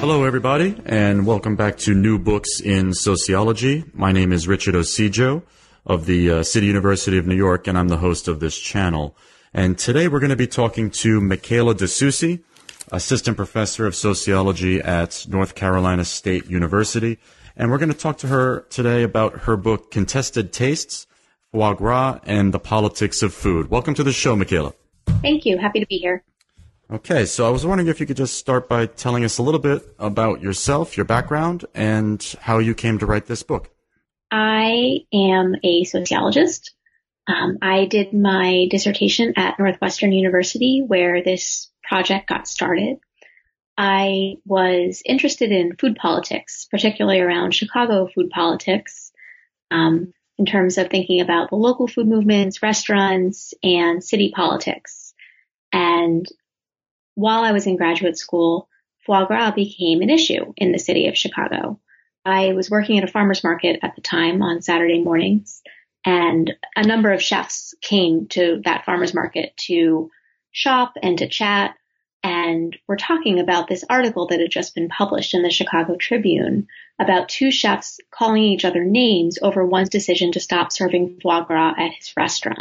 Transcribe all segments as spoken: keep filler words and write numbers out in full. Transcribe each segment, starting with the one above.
Hello, everybody, and welcome back to New Books in Sociology. My name is Richard Osijo of the uh, City University of New York, and I'm the host of this channel. And today we're going to be talking to Michaela DeSoucy, Assistant Professor of Sociology at North Carolina State University. And we're going to talk to her today about her book, Contested Tastes, Foie Gras, and the Politics of Food. Welcome to the show, Michaela. Thank you. Happy to be here. Okay, so I was wondering if you could just start by telling us a little bit about yourself, your background, and how you came to write this book. I am a sociologist. Um, I did my dissertation at Northwestern University, where this project got started. I was interested in food politics, particularly around Chicago food politics, um, in terms of thinking about the local food movements, restaurants, and city politics. And while I was in graduate school, foie gras became an issue in the city of Chicago. I was working at a farmer's market at the time on Saturday mornings, and a number of chefs came to that farmer's market to shop and to chat, and were talking about this article that had just been published in the Chicago Tribune about two chefs calling each other names over one's decision to stop serving foie gras at his restaurant.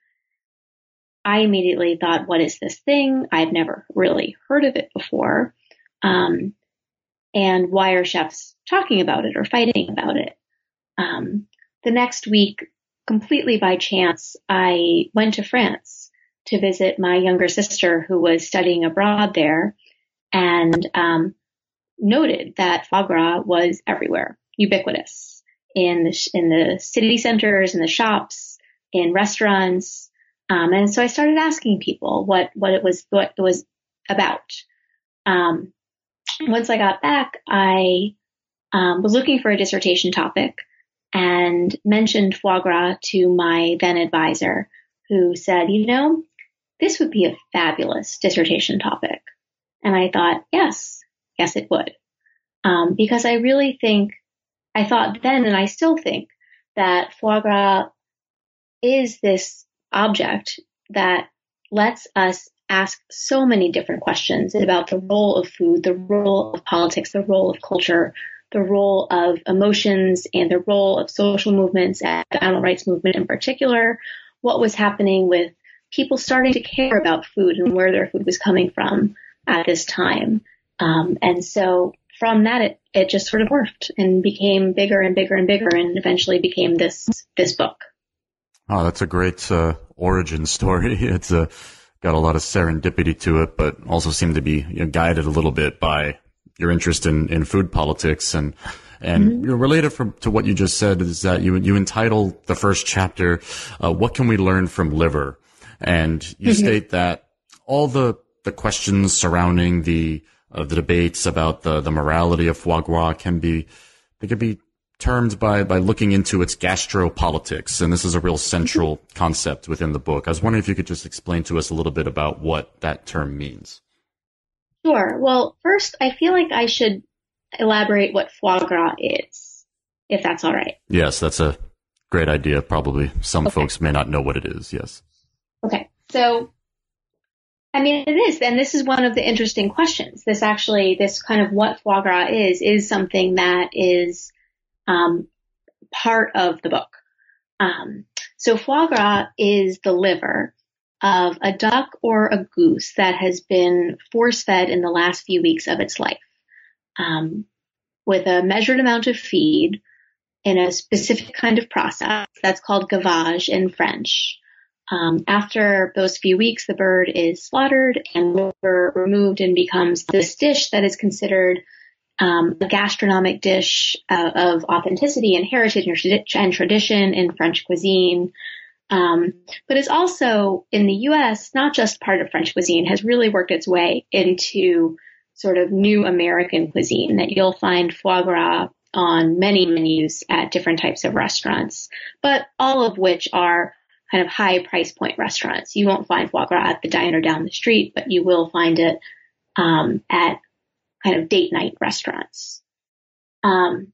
I immediately thought, what is this thing? I've never really heard of it before. Um, and why are chefs talking about it or fighting about it? Um, the next week, completely by chance, I went to France to visit my younger sister who was studying abroad there, and um, noted that foie gras was everywhere, ubiquitous, in the, in the city centers, in the shops, in restaurants. Um, and so I started asking people what, what it was, what it was about. Um, once I got back, I, um, was looking for a dissertation topic and mentioned foie gras to my then advisor, who said, you know, this would be a fabulous dissertation topic. And I thought, yes, yes, it would. Um, because I really think, I thought then, and I still think, that foie gras is this object that lets us ask so many different questions about the role of food, the role of politics, the role of culture, the role of emotions, and the role of social movements, and the animal rights movement in particular, what was happening with people starting to care about food and where their food was coming from at this time. Um, and so from that, it, it just sort of morphed and became bigger and bigger and bigger, and eventually became this this book. Oh, that's a great uh, origin story. It's uh, got a lot of serendipity to it, but also seemed to be you know, guided a little bit by your interest in, in food politics. And and mm-hmm. you know, related from, to what you just said is that you you entitled the first chapter, uh, "What Can We Learn from Liver?" And you mm-hmm. state that all the the questions surrounding the uh, the debates about the the morality of foie gras can be they can be termed by, by looking into its gastropolitics, and this is a real central concept within the book. I was wondering if you could just explain to us a little bit about what that term means. Sure. Well, first, I feel like I should elaborate what foie gras is, if that's all right. Yes, that's a great idea. Probably some okay. folks may not know what it is. Yes. Okay. So, I mean, it is, and this is one of the interesting questions. This actually, this kind of what foie gras is, is something that is Um, part of the book. Um, so foie gras is the liver of a duck or a goose that has been force-fed in the last few weeks of its life, um, with a measured amount of feed in a specific kind of process that's called gavage in French. Um, after those few weeks, the bird is slaughtered and liver removed and becomes this dish that is considered Um, a gastronomic dish uh, of authenticity and heritage and tradition in French cuisine. Um, but it's also in the U S, not just part of French cuisine, has really worked its way into sort of new American cuisine, that you'll find foie gras on many menus at different types of restaurants, but all of which are kind of high price point restaurants. You won't find foie gras at the diner down the street, but you will find it um, at kind of date night restaurants. Um,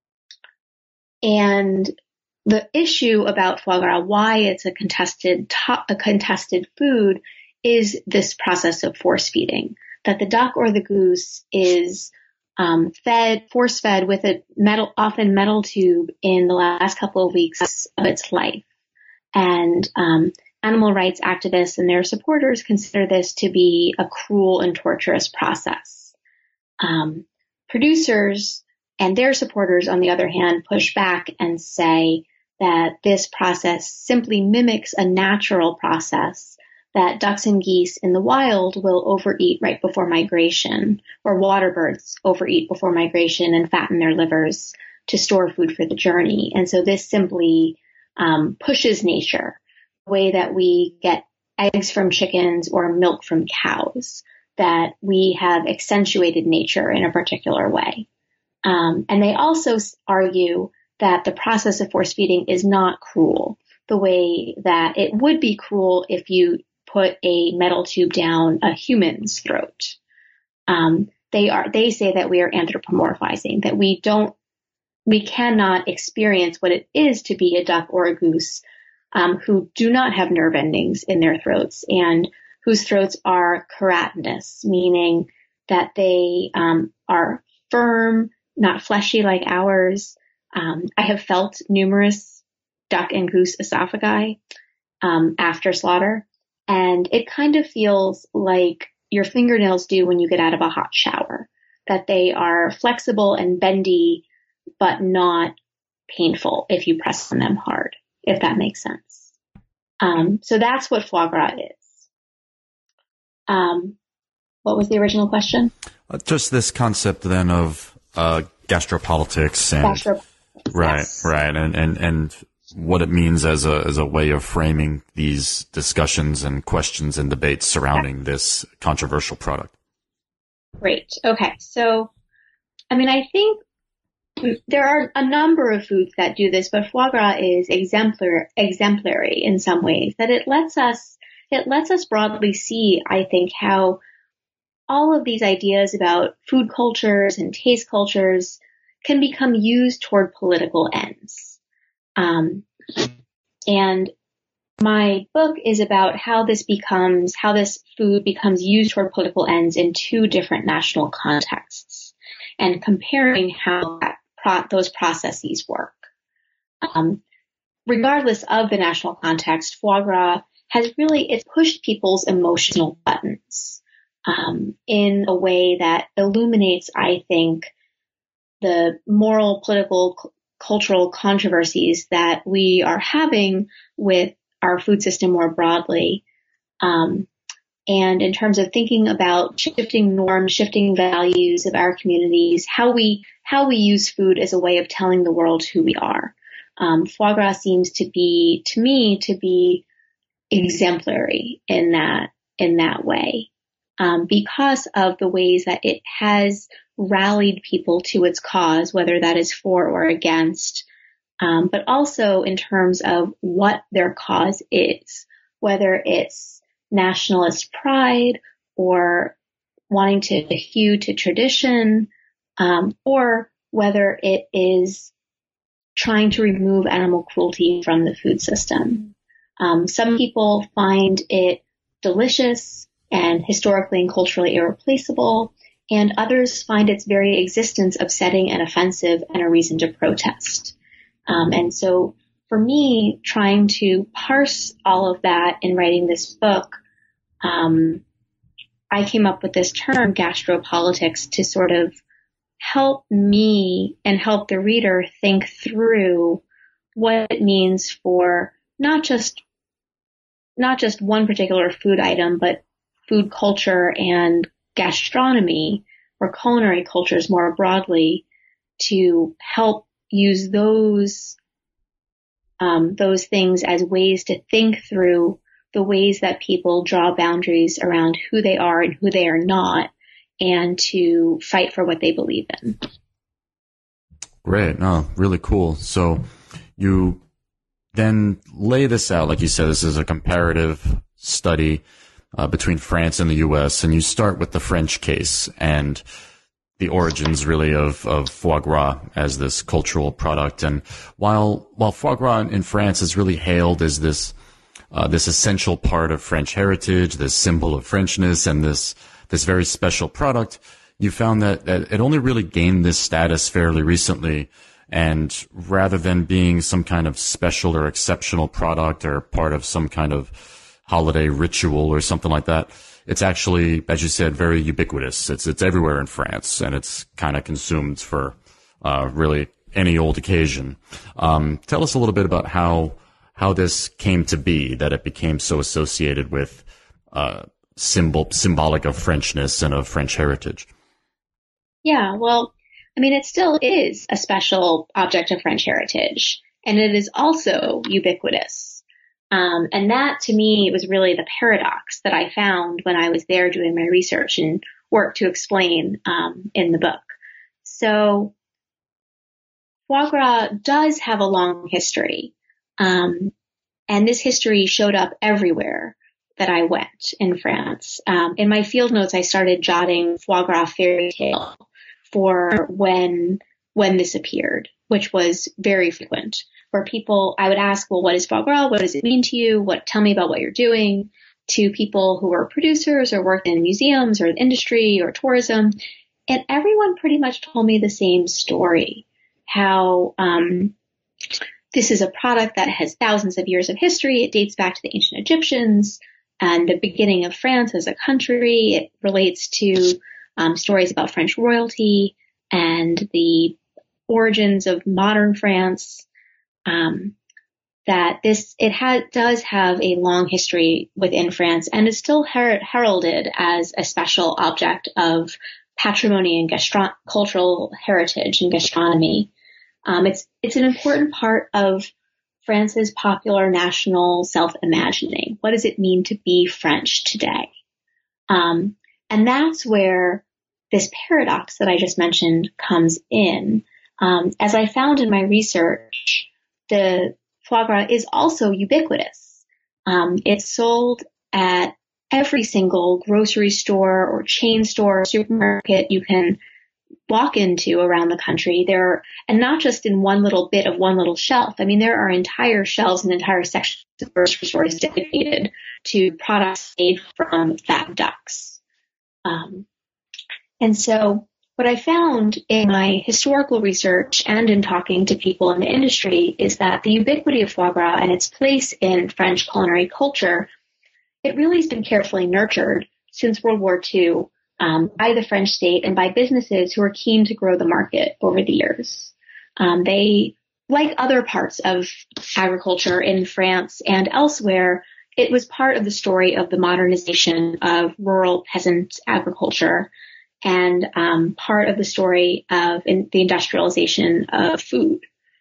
and the issue about foie gras, why it's a contested, to- a contested food, is this process of force feeding, that the duck or the goose is um, fed, force fed with a metal, often metal tube in the last couple of weeks of its life. And um, animal rights activists and their supporters consider this to be a cruel and torturous process. Um, producers and their supporters, on the other hand, push back and say that this process simply mimics a natural process that ducks and geese in the wild will overeat right before migration, or water birds overeat before migration and fatten their livers to store food for the journey. And so this simply um, pushes nature, the way that we get eggs from chickens or milk from cows, that we have accentuated nature in a particular way. Um, and they also argue that the process of force feeding is not cruel, the way that it would be cruel if you put a metal tube down a human's throat. Um, they are, they say that we are anthropomorphizing, that we don't, we cannot experience what it is to be a duck or a goose, um, who do not have nerve endings in their throats and whose throats are keratinous, meaning that they, um, are firm, not fleshy like ours. Um, I have felt numerous duck and goose esophagi, um, after slaughter. And it kind of feels like your fingernails do when you get out of a hot shower, that they are flexible and bendy, but not painful if you press on them hard, if that makes sense. Um, so that's what foie gras is. Um, what was the original question? Uh, just this concept then of uh, gastropolitics and gastropolitics, right, yes. right, and and and. what it means as a as a way of framing these discussions and questions and debates surrounding this controversial product. Great. Okay. So, I mean, I think there are a number of foods that do this, but foie gras is exemplar, exemplary in some ways, that it lets us, it lets us broadly see, I think, how all of these ideas about food cultures and taste cultures can become used toward political ends. Um, and my book is about how this becomes, how this food becomes used toward political ends in two different national contexts, and comparing how that pro- those processes work. Um, regardless of the national context, foie gras has really, it's pushed people's emotional buttons, um, in a way that illuminates, I think, the moral, political, cultural controversies that we are having with our food system more broadly. Um, and in terms of thinking about shifting norms, shifting values of our communities, how we, how we use food as a way of telling the world who we are. Um, foie gras seems to be, to me, to be exemplary in that, in that way. Um, because of the ways that it has rallied people to its cause, whether that is for or against, um, but also in terms of what their cause is, whether it's nationalist pride or wanting to hew to tradition, um, or whether it is trying to remove animal cruelty from the food system. Um, some people find it delicious and historically and culturally irreplaceable, and others find its very existence upsetting and offensive and a reason to protest. Um, and so for me, trying to parse all of that in writing this book, um, I came up with this term, gastropolitics, to sort of help me and help the reader think through what it means for not just not just one particular food item, but food culture and gastronomy, or culinary cultures more broadly, to help use those um, those things as ways to think through the ways that people draw boundaries around who they are and who they are not, and to fight for what they believe in. Great. No, really cool. So you then lay this out, like you said, this is a comparative study Uh, between France and the U S, and you start with the French case and the origins really of, of foie gras as this cultural product. And while, while foie gras in France is really hailed as this, uh, this essential part of French heritage, this symbol of Frenchness and this, this very special product, you found that, that it only really gained this status fairly recently. And rather than being some kind of special or exceptional product or part of some kind of holiday ritual or something like that, it's actually, as you said, very ubiquitous. It's it's everywhere in France, and it's kind of consumed for uh, really any old occasion. Um, tell us a little bit about how how this came to be, that it became so associated with uh, symbol symbolic of Frenchness and of French heritage. Yeah, well, I mean, it still is a special object of French heritage, and it is also ubiquitous. Um, and that, to me, was really the paradox that I found when I was there doing my research and work to explain um, in the book. So foie gras does have a long history, um, and this history showed up everywhere that I went in France. Um, in my field notes, I started jotting foie gras fairy tale for when when this appeared, which was very frequent, where people, I would ask, well, what is foie gras? What does it mean to you? What, tell me about what you're doing, to people who were producers or worked in museums or industry or tourism. And everyone pretty much told me the same story, how um, this is a product that has thousands of years of history. It dates back to the ancient Egyptians and the beginning of France as a country. It relates to um, stories about French royalty and the origins of modern France. Um, that this, it has, does have a long history within France and is still her- heralded as a special object of patrimony and gastro- cultural heritage and gastronomy. Um, it's, it's an important part of France's popular national self-imagining. What does it mean to be French today? Um, and that's where this paradox that I just mentioned comes in. Um, as I found in my research, the foie gras is also ubiquitous. Um, it's sold at every single grocery store or chain store, or supermarket you can walk into around the country. There, and not just in one little bit of one little shelf. I mean, there are entire shelves and entire sections of grocery stores dedicated to products made from fat ducks. Um, and so what I found in my historical research and in talking to people in the industry is that the ubiquity of foie gras and its place in French culinary culture, it really has been carefully nurtured since World War Two um, by the French state and by businesses who are keen to grow the market over the years. Um, they, like other parts of agriculture in France and elsewhere, it was part of the story of the modernization of rural peasant agriculture and um, part of the story of in the industrialization of food.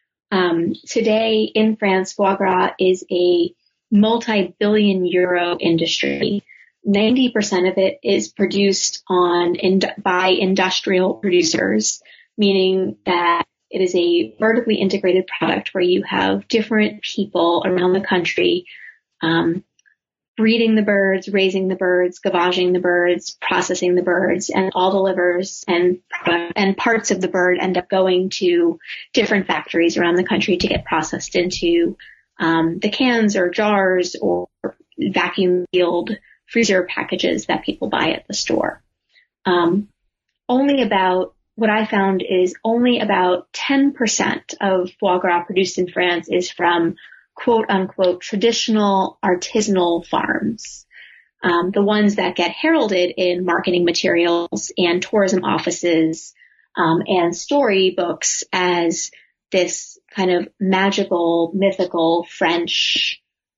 Um, today in France, foie gras is a multi-billion euro industry. ninety percent of it is produced on in, by industrial producers, meaning that it is a vertically integrated product where you have different people around the country um, breeding the birds, raising the birds, gavaging the birds, processing the birds, and all the livers and and parts of the bird end up going to different factories around the country to get processed into um, the cans or jars or vacuum sealed freezer packages that people buy at the store. Um, only about, what I found is only about ten percent of foie gras produced in France is from quote unquote traditional artisanal farms, um, the ones that get heralded in marketing materials and tourism offices um, and storybooks as this kind of magical, mythical French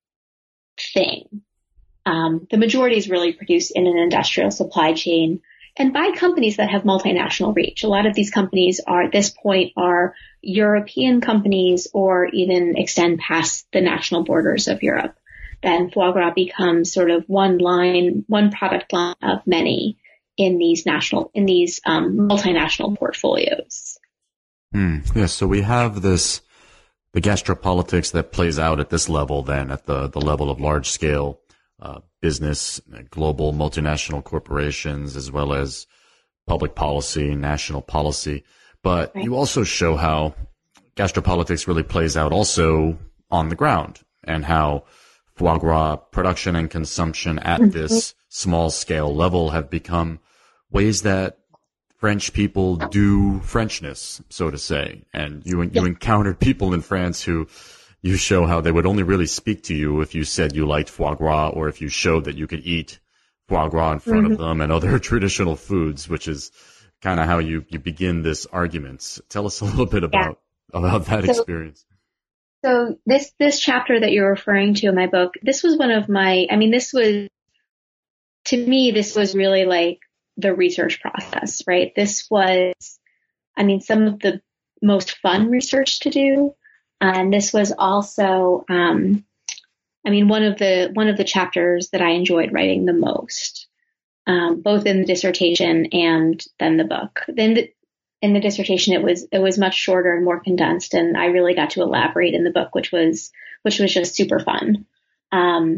thing. Um, the majority is really produced in an industrial supply chain and by companies that have multinational reach. A lot of these companies are at this point are European companies or even extend past the national borders of Europe. Then foie gras becomes sort of one line, one product line of many in these national, in these um, multinational portfolios. Hmm. Yeah, so we have this, the gastropolitics that plays out at this level then, at the, the level of large scale uh, business, global multinational corporations, as well as public policy, national policy. But right. You also show how gastropolitics really plays out also on the ground, and how foie gras production and consumption at mm-hmm. this small scale level have become ways that French people do Frenchness, so to say. And you, you Yeah. encountered people in France who you show how they would only really speak to you if you said you liked foie gras or if you showed that you could eat foie gras in front mm-hmm. of them and other traditional foods, which is kind of how you, you begin this argument. Tell us a little bit about, yeah. about that so, experience. So this, this chapter that you're referring to in my book, this was one of my, I mean, this was, to me, this was really like the research process, right? This was, I mean, some of the most fun research to do. And this was also, um, I mean, one of the, one of the chapters that I enjoyed writing the most, um, both in the dissertation and then the book. Then the, in the dissertation, it was, it was much shorter and more condensed. And I really got to elaborate in the book, which was, which was just super fun. Um,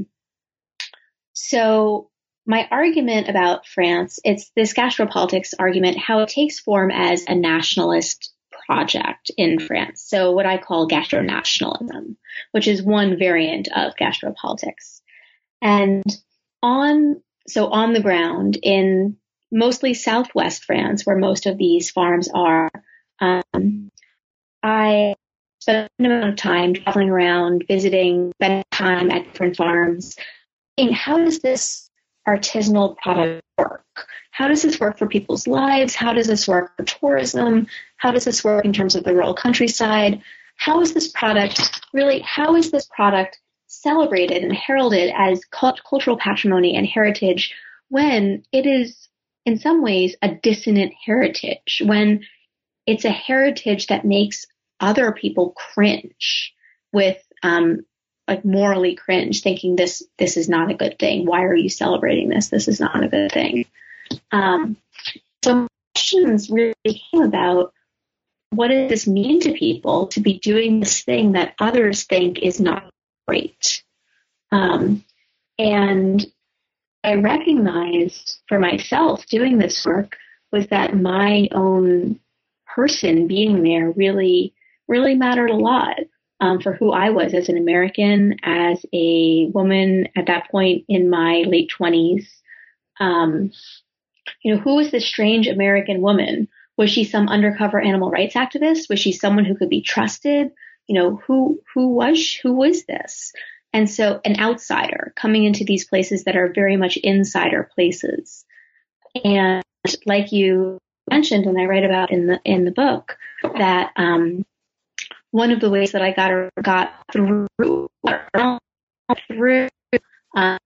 so my argument about France, it's this gastropolitics argument, how it takes form as a nationalist project in France. So what I call gastronationalism, which is one variant of gastropolitics. And on, so on the ground in mostly Southwest France, where most of these farms are, um, I spent an amount of time traveling around, visiting, spending time at different farms. And how does this artisanal product work? How does this work for people's lives? How does this work for tourism? How does this work in terms of the rural countryside? How is this product really, how is this product celebrated and heralded as cult- cultural patrimony and heritage when it is in some ways a dissonant heritage, when it's a heritage that makes other people cringe with, um, like morally cringe, thinking this, this is not a good thing. Why are you celebrating this? This is not a good thing. Um, so questions really came about, what does this mean to people to be doing this thing that others think is not great? Um, and I recognized for myself doing this work was that my own person being there really, really mattered a lot. Um, for who I was as an American, as a woman at that point in my late twenties. Um, you know, who was this strange American woman? Was she some undercover animal rights activist? Was she someone who could be trusted? You know, who, who was, she, who was this? And so an outsider coming into these places that are very much insider places. And like you mentioned, and I write about in the, in the book, that, um, one of the ways that I got got through through uh,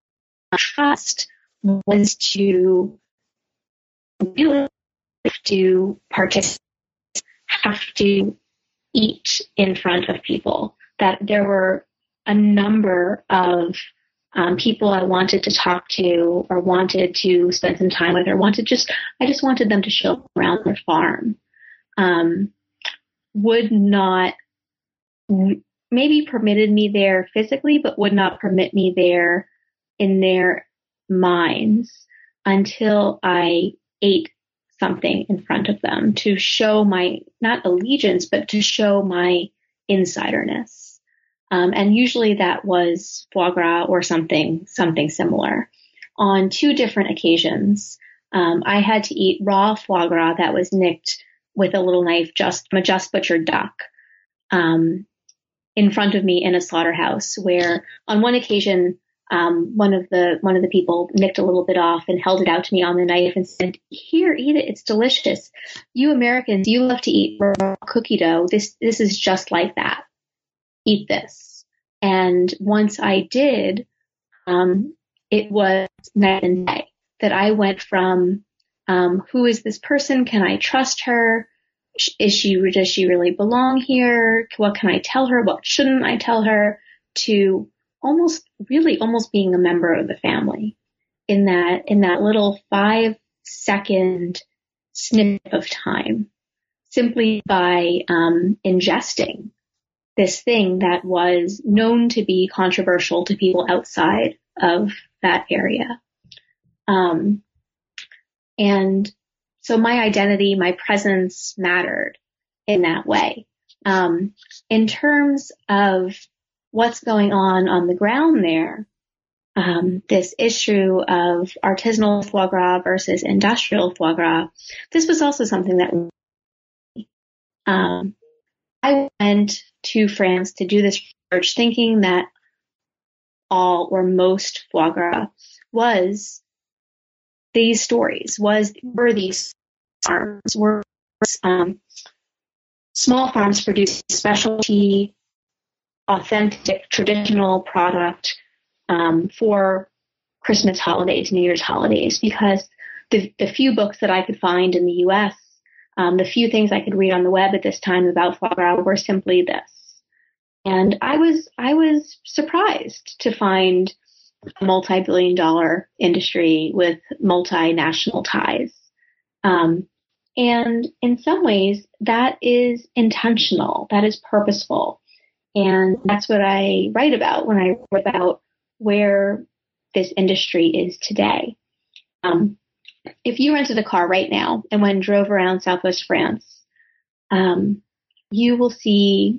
trust was to really have to participate, have to eat in front of people. That there were a number of um, people I wanted to talk to, or wanted to spend some time with, or wanted just I just wanted them to show around their farm. Um, would not maybe permitted me there physically, but would not permit me there in their minds until I ate something in front of them to show my, not allegiance, but to show my insiderness. Um, and usually that was foie gras or something, something similar. On two different occasions, um, I had to eat raw foie gras that was nicked with a little knife just from a just butchered duck, um, in front of me in a slaughterhouse, where on one occasion, um, one of the, one of the people nicked a little bit off and held it out to me on the knife and said, "Here, eat it. It's delicious. You Americans, you love to eat raw cookie dough. This, this is just like that. Eat this." And once I did, um, it was night and day that I went from, um, who is this person? Can I trust her? Is she, does she really belong here? What can I tell her? What shouldn't I tell her? To almost, really almost being a member of the family in that, in that little five second snippet of time, simply by, um, ingesting this thing that was known to be controversial to people outside of that area. Um, and so my identity, my presence mattered in that way. Um, in terms of what's going on on the ground there, um, this issue of artisanal foie gras versus industrial foie gras, this was also something that um, I went to France to do this research thinking that all or most foie gras was these stories, was were these farms, were um, small farms producing specialty, authentic, traditional product um, for Christmas holidays, New Year's holidays, because the, the few books that I could find in the U S, um, the few things I could read on the web at this time about foie gras were simply this. And I was, I was surprised to find a multi-billion dollar industry with multinational ties. Um, and in some ways that is intentional, that is purposeful. And that's what I write about when I write about where this industry is today. Um, if you rented a car right now and went and drove around Southwest France, um, you will see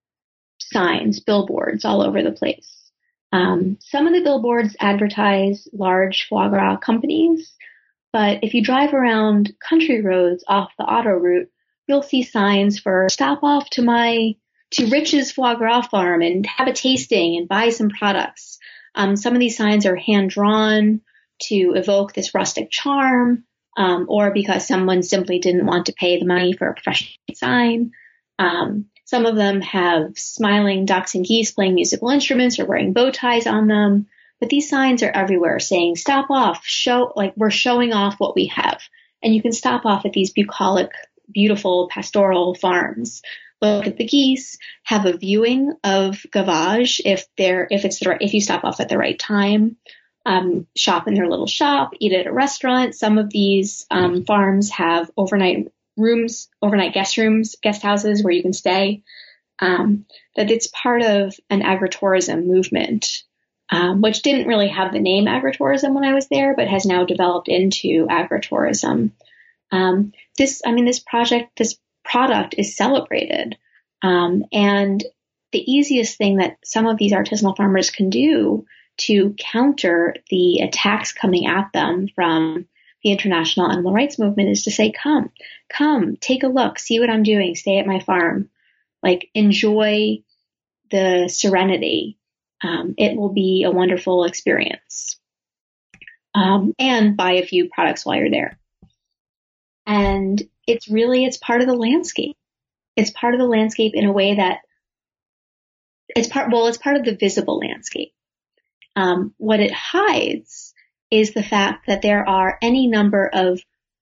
signs, billboards all over the place. Um, some of the billboards advertise large foie gras companies, but if you drive around country roads off the auto route, you'll see signs for stop off to my to Rich's Foie Gras Farm and have a tasting and buy some products. Um, some of these signs are hand-drawn to evoke this rustic charm, um, or because someone simply didn't want to pay the money for a professional sign. Um, some of them have smiling ducks and geese playing musical instruments or wearing bow ties on them. But these signs are everywhere saying, stop off, show, like we're showing off what we have. And you can stop off at these bucolic, beautiful pastoral farms. Look at the geese, have a viewing of gavage if they're, if it's the right, if you stop off at the right time, um, shop in their little shop, eat at a restaurant. Some of these, um, farms have overnight rooms, overnight guest rooms, guest houses where you can stay. Um, that it's part of an agritourism movement, um, which didn't really have the name agritourism when I was there, but has now developed into agritourism. Um, this, I mean, this project, this product is celebrated. Um, and the easiest thing that some of these artisanal farmers can do to counter the attacks coming at them from the international animal rights movement is to say, come, come, take a look, see what I'm doing, stay at my farm, like enjoy the serenity. Um, it will be a wonderful experience. Um, and buy a few products while you're there. And it's really, it's part of the landscape. It's part of the landscape in a way that it's part, well, it's part of the visible landscape. Um, what it hides is the fact that there are any number of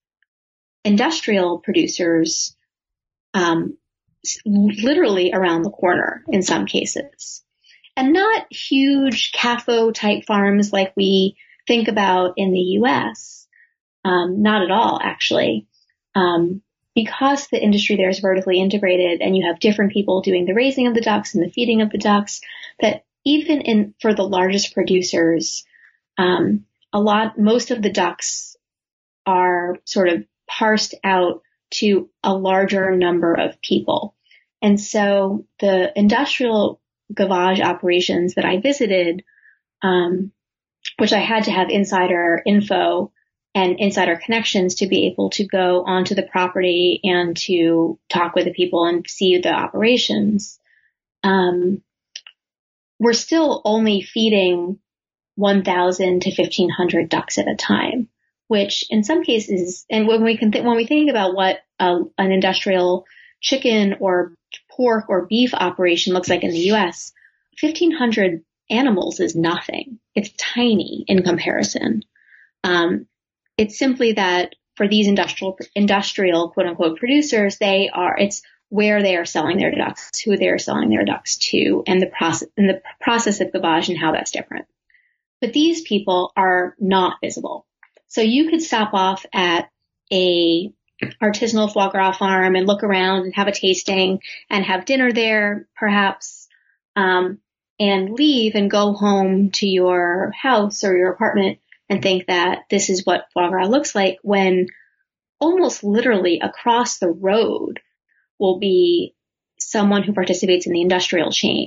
industrial producers, um, literally around the corner in some cases. And not huge C A F O type farms like we think about in the U S. Um, not at all, actually. Um, because the industry there is vertically integrated and you have different people doing the raising of the ducks and the feeding of the ducks, that even in, for the largest producers, um, a lot, most of the ducks are sort of parsed out to a larger number of people. And so the industrial gavage operations that I visited, um, which I had to have insider info and insider connections to be able to go onto the property and to talk with the people and see the operations. Um, we're still only feeding one thousand to fifteen hundred ducks at a time, which in some cases, and when we can th- when we think about what uh, an industrial chicken or pork or beef operation looks like in the U S, fifteen hundred animals is nothing. It's tiny in comparison. Um, It's simply that for these industrial, industrial quote unquote producers, they are, it's where they are selling their ducks, who they are selling their ducks to, and the process, and the process of gavage and how that's different. But these people are not visible. So you could stop off at a artisanal foie gras farm and look around and have a tasting and have dinner there, perhaps, um, and leave and go home to your house or your apartment and think that this is what foie gras looks like, when almost literally across the road will be someone who participates in the industrial chain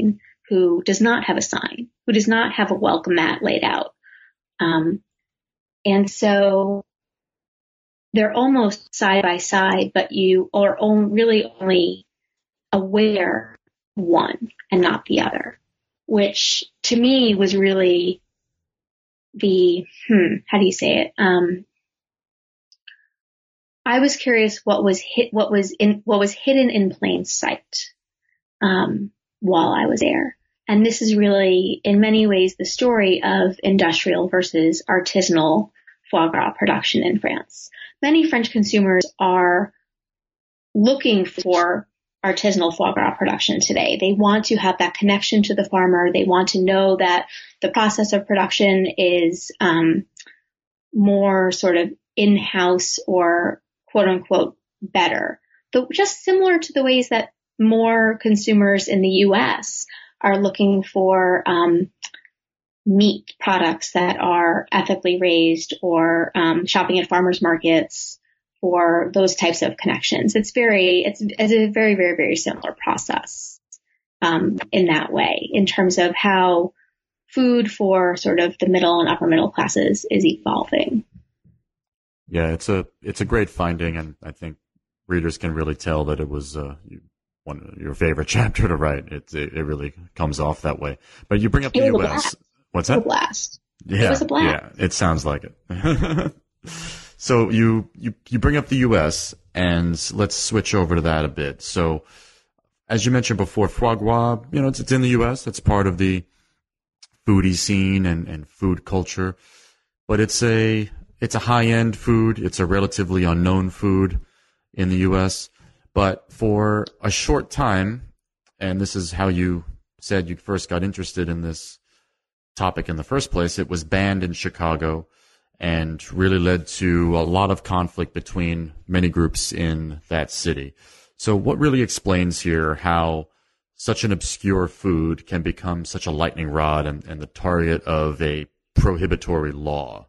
who does not have a sign, who does not have a welcome mat laid out. Um, and so they're almost side by side, but you are on, really only aware of one and not the other, which to me was really the, hmm, how do you say it? Um, I was curious what was hit, what was in, what was hidden in plain sight, um, while I was there. And this is really, in many ways, the story of industrial versus artisanal foie gras production in France. Many French consumers are looking for artisanal foie gras production today. They want to have that connection to the farmer. They want to know that the process of production is um, more sort of in-house or quote unquote better. Though just similar to the ways that more consumers in the U S are looking for um, meat products that are ethically raised, or um, shopping at farmers markets for those types of connections. It's very, it's, it's a very, very, very similar process um, in that way, in terms of how food for sort of the middle and upper middle classes is evolving. Yeah, it's a it's a great finding, and I think readers can really tell that it was uh, one of your favorite chapter to write. It, it it really comes off that way. But you bring up the It U was a S. blast. What's It was that? a blast. Yeah, It was a blast. yeah, it sounds like it. So you, you you bring up the U S, and let's switch over to that a bit. So as you mentioned before, foie gras, you know, it's, it's in the U S. It's part of the foodie scene and, and food culture, but it's a it's a high end food. It's a relatively unknown food in the U S. But for a short time, and this is how you said you first got interested in this topic in the first place, it was banned in Chicago and really led to a lot of conflict between many groups in that city. So what really explains here how such an obscure food can become such a lightning rod and, and the target of a prohibitory law?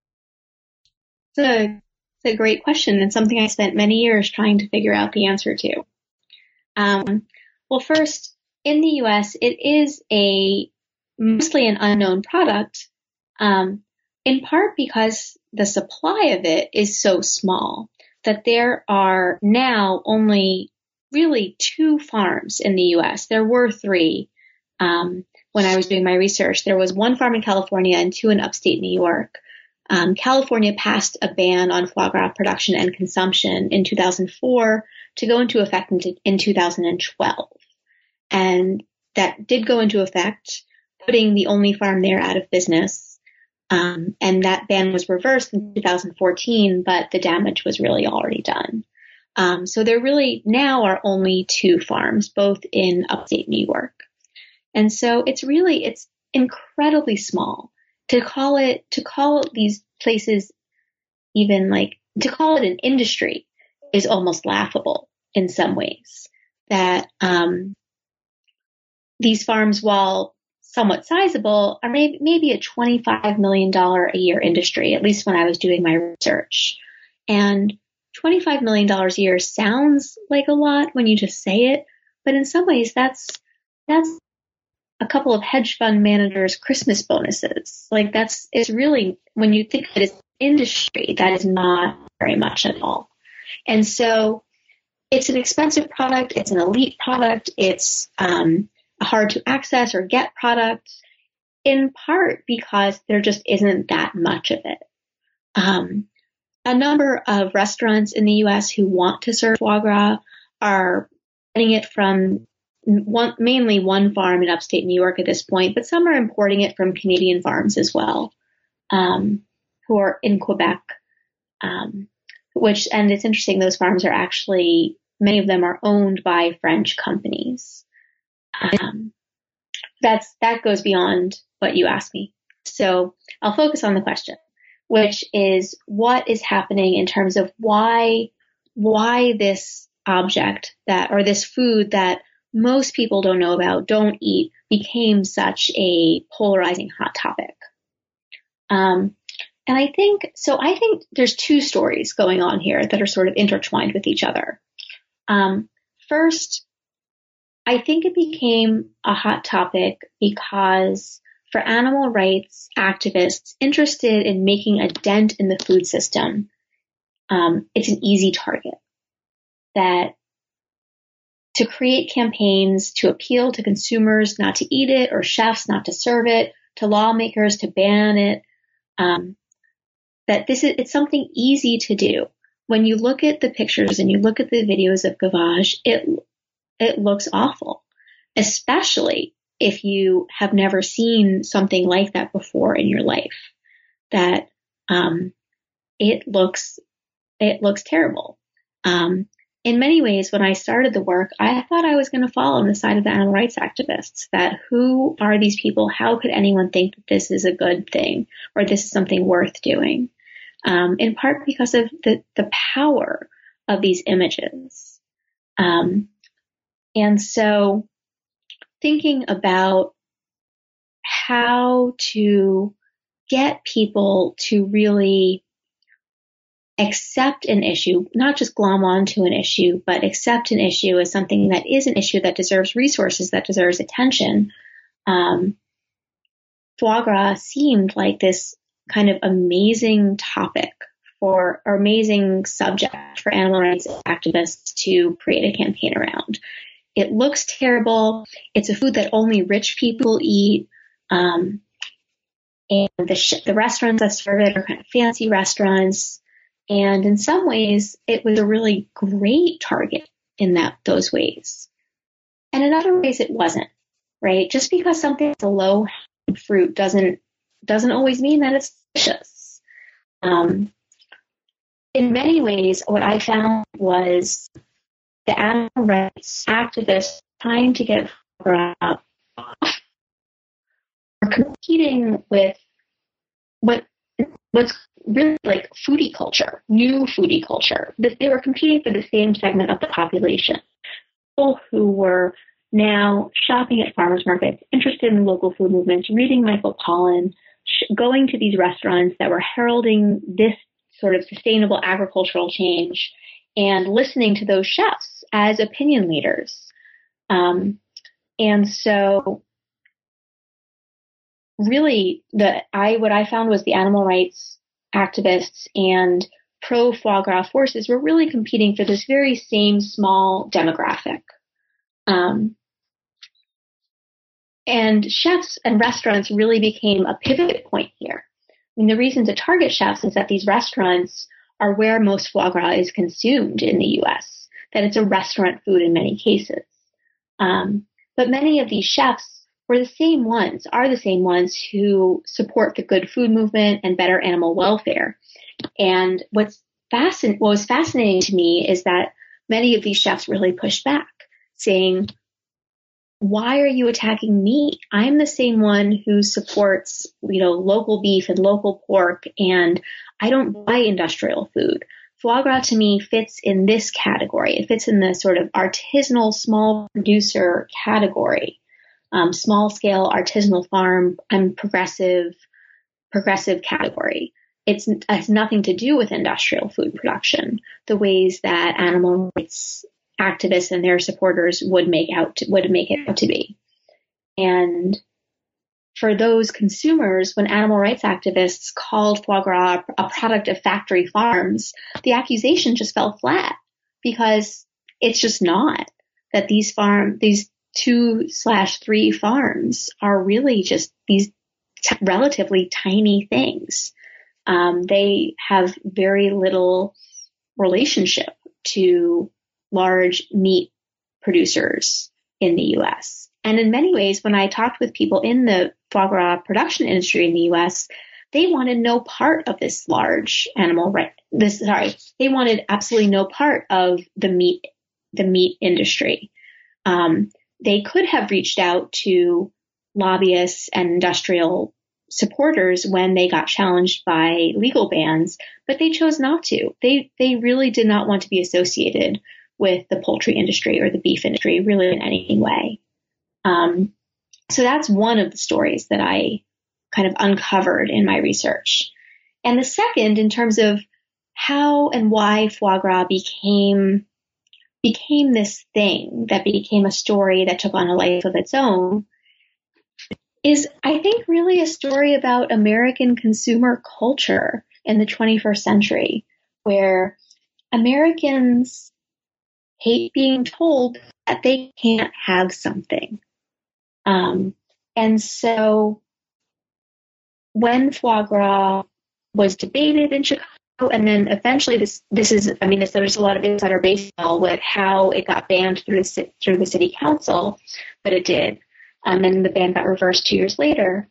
It's a, it's a great question, and something I spent many years trying to figure out the answer to. Um, well, first, in the U S, it is a mostly an unknown product, um, in part because the supply of it is so small that there are now only really two farms in the U S. There were three um, when I was doing my research. There was one farm in California and two in upstate New York. Um, California passed a ban on foie gras production and consumption in two thousand four to go into effect in, in two thousand twelve. And that did go into effect, putting the only farm there out of business. Um, and that ban was reversed in two thousand fourteen, but the damage was really already done. Um, so there really now are only two farms, both in upstate New York. And so it's really, it's incredibly small. To call it, to call these places even like, to call it an industry is almost laughable in some ways. That um, these farms, while somewhat sizable, are maybe, maybe a twenty-five million dollars a year industry, at least when I was doing my research. And twenty-five million dollars a year sounds like a lot when you just say it, but in some ways that's, that's a couple of hedge fund managers' Christmas bonuses. Like that's, it's really, when you think of it as industry, that is not very much at all. And so it's an expensive product. It's an elite product. It's um, a hard to access or get product, in part because there just isn't that much of it. Um, a number of restaurants in the U S who want to serve foie gras are getting it from one, mainly one farm in upstate New York at this point, but some are importing it from Canadian farms as well, um, who are in Quebec, um, which, and it's interesting, those farms are actually, many of them are owned by French companies. Um, that's, that goes beyond what you asked me. So I'll focus on the question, which is what is happening in terms of why, why this object that, or this food that most people don't know about, don't eat, became such a polarizing hot topic. Um, and I think, so I think there's two stories going on here that are sort of intertwined with each other. Um, first, I think it became a hot topic because for animal rights activists interested in making a dent in the food system, um, it's an easy target. That to create campaigns to appeal to consumers not to eat it, or chefs not to serve it, to lawmakers to ban it, um, that this is it's something easy to do. When you look at the pictures and you look at the videos of gavage, it it looks awful, especially if you have never seen something like that before in your life. That um, it looks it looks terrible. Um, in many ways, when I started the work, I thought I was going to fall on the side of the animal rights activists. That who are these people? How could anyone think that this is a good thing or this is something worth doing? Um, in part because of the, the power of these images. Um, and so thinking about how to get people to really accept an issue, not just glom onto an issue, but accept an issue as something that is an issue that deserves resources, that deserves attention. Um, foie gras seemed like this kind of amazing topic for, or amazing subject for animal rights activists to create a campaign around. It looks terrible. It's a food that only rich people eat. Um, and the, sh- the restaurants that serve it are kind of fancy restaurants. And in some ways, it was a really great target in that those ways. And in other ways, it wasn't, right? Just because something's a low-hanging fruit doesn't doesn't always mean that it's delicious. Um, in many ways, what I found was the animal rights activists trying to get foie gras off are competing with what what's really like foodie culture, new foodie culture. They were competing for the same segment of the population, people who were now shopping at farmers markets, interested in local food movements, reading Michael Pollan, sh- going to these restaurants that were heralding this sort of sustainable agricultural change, and listening to those chefs as opinion leaders. Um, and so really the I what I found was the animal rights activists and pro foie gras forces were really competing for this very same small demographic. Um, and chefs and restaurants really became a pivot point here. I mean, the reason to target chefs is that these restaurants are where most foie gras is consumed in the U S, that it's a restaurant food in many cases. Um, but many of these chefs were the same ones, are the same ones who support the good food movement and better animal welfare. And what's fascin- what was fascinating to me is that many of these chefs really pushed back, saying, why are you attacking me? I'm the same one who supports, you know, local beef and local pork, and I don't buy industrial food. Foie gras to me fits in this category. It fits in the sort of artisanal small producer category, um, small scale artisanal farm and progressive, progressive category. It's, it has nothing to do with industrial food production, the ways that animal rights activists and their supporters would make out to, would make it out to be. And for those consumers, when animal rights activists called foie gras a product of factory farms, the accusation just fell flat because it's just not. That these farm, these two slash three farms are really just these t- relatively tiny things. Um, they have very little relationship to large meat producers in the U S. And in many ways, when I talked with people in the foie gras production industry in the U S, they wanted no part of this large animal right. This sorry, they wanted absolutely no part of the meat the meat industry. Um, they could have reached out to lobbyists and industrial supporters when they got challenged by legal bans, but they chose not to. They they really did not want to be associated with the poultry industry or the beef industry, really in any way. Um, so that's one of the stories that I kind of uncovered in my research. And the second, in terms of how and why foie gras became became this thing that became a story that took on a life of its own is, I think, really a story about American consumer culture in the twenty-first century, where Americans hate being told that they can't have something. Um, and so when foie gras was debated in Chicago, and then eventually this, this is, I mean, this, there's a lot of insider baseball with how it got banned through the, through the city council, but it did. Um, and the ban got reversed two years later.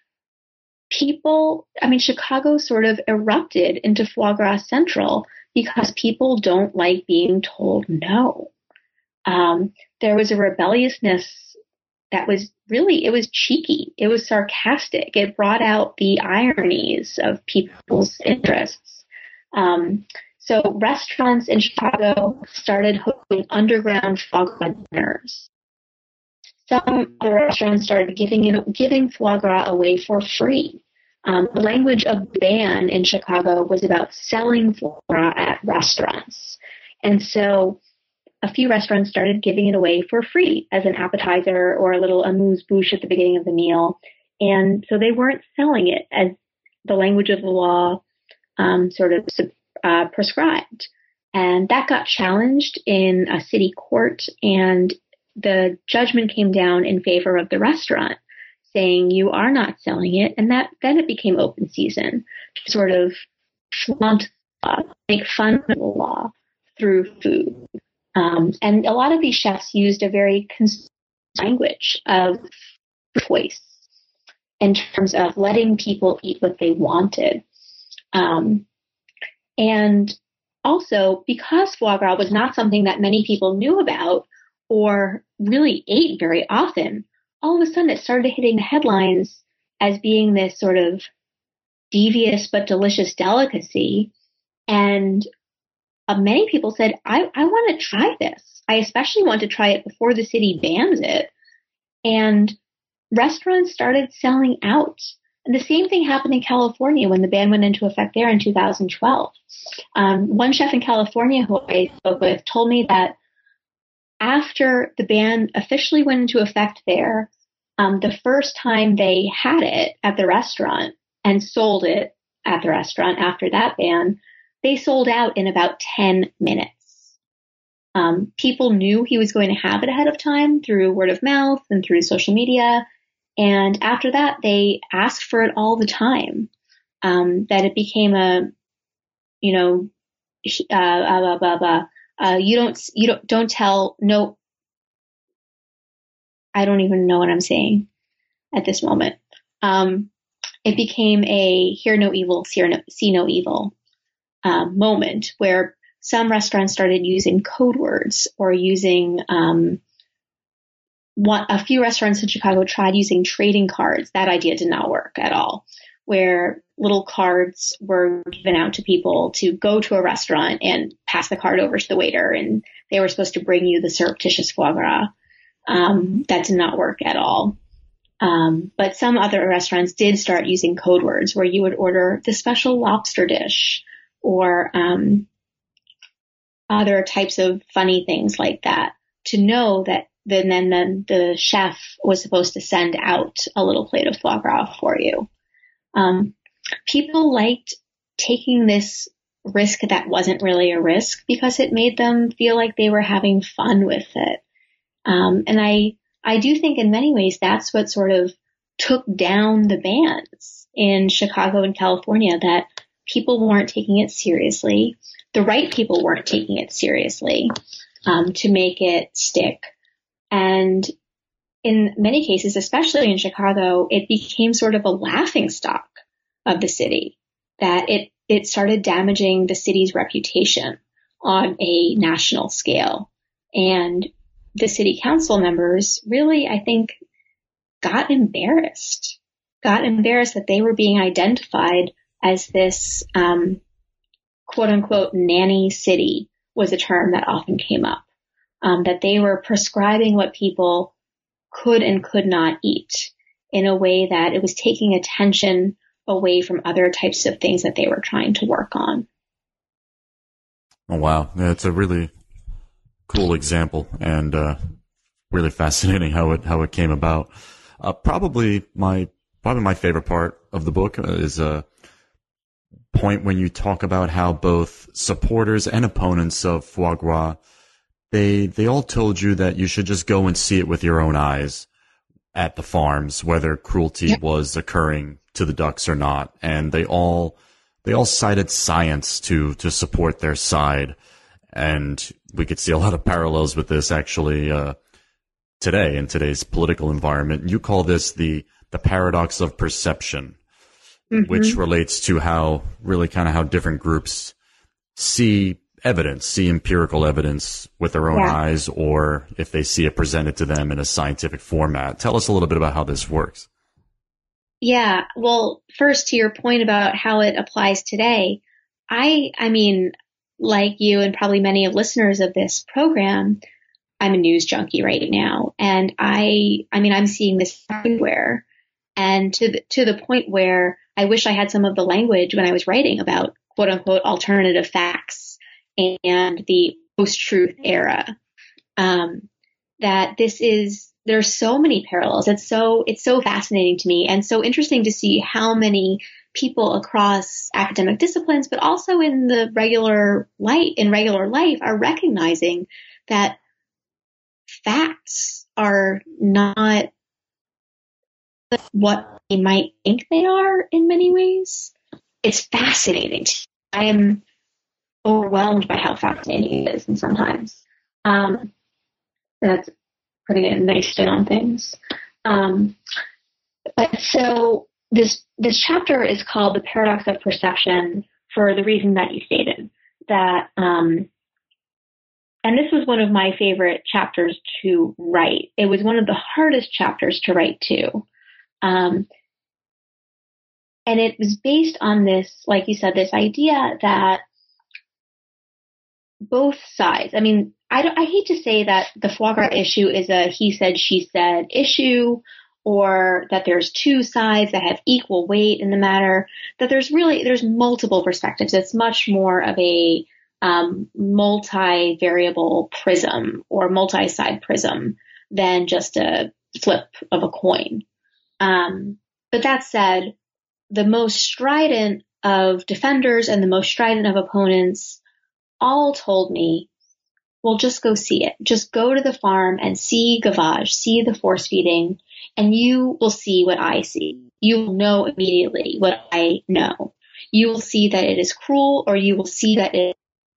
People, I mean, Chicago sort of erupted into foie gras central because people don't like being told no. Um, there was a rebelliousness that was really, it was cheeky. It was sarcastic. It brought out the ironies of people's interests. Um, so restaurants in Chicago started hosting underground foie gras dinners. Some other restaurants started giving it, giving foie gras away for free. Um, the language of the ban in Chicago was about selling foie gras at restaurants. And so a few restaurants started giving it away for free as an appetizer or a little amuse-bouche at the beginning of the meal. And so they weren't selling it as the language of the law um, sort of uh, prescribed. And that got challenged in a city court, and the judgment came down in favor of the restaurant, saying you are not selling it. And that then it became open season to sort of flaunt the law, make fun of the law through food. Um, and a lot of these chefs used a very conservative language of choice in terms of letting people eat what they wanted. Um, and also, because foie gras was not something that many people knew about or really ate very often, all of a sudden it started hitting the headlines as being this sort of devious but delicious delicacy. And uh, many people said, I, I want to try this. I especially want to try it before the city bans it. And restaurants started selling out. And the same thing happened in California when the ban went into effect there in two thousand twelve. Um, one chef in California who I spoke with told me that after the ban officially went into effect there, um, the first time they had it at the restaurant and sold it at the restaurant after that ban, they sold out in about ten minutes. Um, people knew he was going to have it ahead of time through word of mouth and through social media. And after that, they asked for it all the time, um, that it became a, you know, uh, uh, blah, blah, blah. Uh, you don't, you don't, don't tell, no, I don't even know what I'm saying at this moment. Um, it became a hear no evil, see no, see no evil, um, moment where some restaurants started using code words or using, um, one, a few restaurants in Chicago tried using trading cards. That idea did not work at all, where little cards were given out to people to go to a restaurant and pass the card over to the waiter, and they were supposed to bring you the surreptitious foie gras. Um, that did not work at all. Um, but some other restaurants did start using code words where you would order the special lobster dish or um, other types of funny things like that to know that then, then, then the chef was supposed to send out a little plate of foie gras for you. Um, people liked taking this risk that wasn't really a risk because it made them feel like they were having fun with it. Um, and I, I do think in many ways that's what sort of took down the bans in Chicago and California, that people weren't taking it seriously. The right people weren't taking it seriously, um, to make it stick. And in many cases, especially in Chicago, it became sort of a laughingstock of the city, that it, it started damaging the city's reputation on a national scale. And the city council members really, I think, got embarrassed, got embarrassed that they were being identified as this, um, quote unquote, nanny city was a term that often came up, um, that they were prescribing what people could and could not eat in a way that it was taking attention away from other types of things that they were trying to work on. Oh, wow. Yeah, it's a really cool example, and uh, really fascinating how it how it came about. Uh, probably my probably my favorite part of the book is a point when you talk about how both supporters and opponents of foie gras, they they all told you that you should just go and see it with your own eyes at the farms, whether cruelty yep. was occurring to the ducks or not, and they all they all cited science to to support their side. And we could see a lot of parallels with this actually uh, today in today's political environment. You call this the the paradox of perception, mm-hmm. which relates to how really kind of how different groups see evidence, see empirical evidence with their own yeah. eyes, or if they see it presented to them in a scientific format. Tell us a little bit about how this works. Yeah. Well, first to your point about how it applies today, I, I mean, like you and probably many of listeners of this program, I'm a news junkie right now. And I, I mean, I'm seeing this everywhere, and to the, to the point where I wish I had some of the language when I was writing about quote unquote alternative facts and the post-truth era. Um, that this is, there's so many parallels. It's so, it's so fascinating to me and so interesting to see how many people across academic disciplines, but also in the regular life, in regular life, are recognizing that facts are not what they might think they are in many ways. It's fascinating. I am overwhelmed by how fascinating it is, and sometimes um, that's putting a nice spin on things. Um, but so this this chapter is called The Paradox of Perception for the reason that you stated, that um, and this was one of my favorite chapters to write. It was one of the hardest chapters to write too. Um, and it was based on this, like you said, this idea that both sides, I mean, I, don't, I hate to say that the foie gras issue is a he said, she said issue, or that there's two sides that have equal weight in the matter, that there's really, there's multiple perspectives. It's much more of a um, multi-variable prism or multi-side prism than just a flip of a coin. Um, but that said, the most strident of defenders and the most strident of opponents all told me, well, just go see it. Just go to the farm and see gavage, see the force feeding, and you will see what I see. You will know immediately what I know. You will see that it is cruel, or you will see that it